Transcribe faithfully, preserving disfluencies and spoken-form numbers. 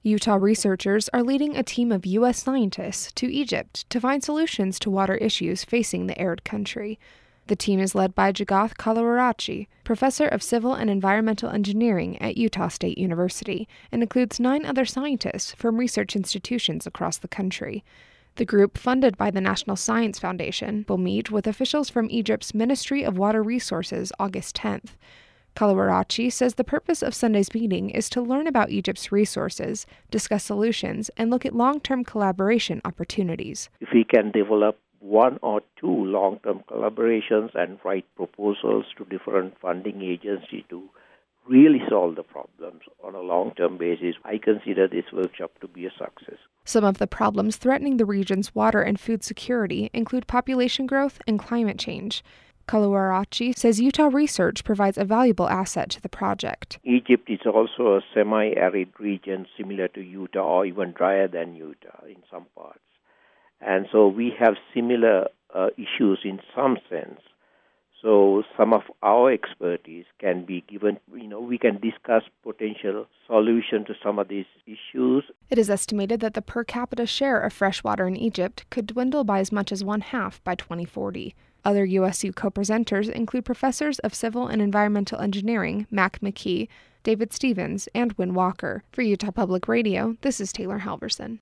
Utah researchers are leading a team of U S scientists to Egypt to find solutions to water issues facing the arid country. The team is led by Jagath Kalawarachi, professor of civil and environmental engineering at Utah State University, and includes nine other scientists from research institutions across the country. The group, funded by the National Science Foundation, will meet with officials from Egypt's Ministry of Water Resources August tenth. Kalawarachi says the purpose of Sunday's meeting is to learn about Egypt's resources, discuss solutions, and look at long-term collaboration opportunities. If we can develop one or two long-term collaborations and write proposals to different funding agencies to really solve the problems on a long-term basis, I consider this workshop to be a success. Some of the problems threatening the region's water and food security include population growth and climate change. Kalawarachi says Utah research provides a valuable asset to the project. Egypt is also a semi-arid region similar to Utah or even drier than Utah in some parts. And so we have similar uh, issues in some sense. So some of our expertise can be given, you know, we can discuss potential solution to some of these issues. It is estimated that the per capita share of fresh water in Egypt could dwindle by as much as one half by twenty forty. Other U S U co-presenters include professors of civil and environmental engineering Mac McKee, David Stevens, and Win Walker. For Utah Public Radio, this is Taylor Halverson.